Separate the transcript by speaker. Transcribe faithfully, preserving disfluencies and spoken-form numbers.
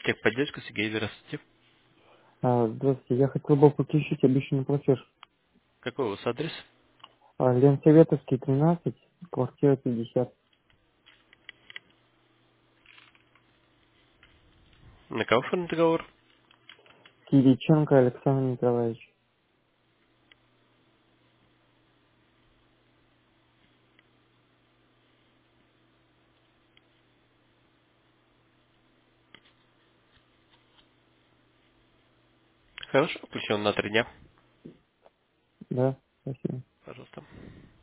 Speaker 1: Техподдержка, Сергей, здравствуйте.
Speaker 2: А, здравствуйте, я хотел бы подключить обещанный платеж.
Speaker 1: Какой у вас адрес?
Speaker 2: А, Ленсоветовский, тринадцать, квартира пятьдесят.
Speaker 1: На кого оформлен договор?
Speaker 2: Кириченко Александр Николаевич.
Speaker 1: Хорошо, включен на три дня.
Speaker 2: Да, спасибо.
Speaker 1: Пожалуйста.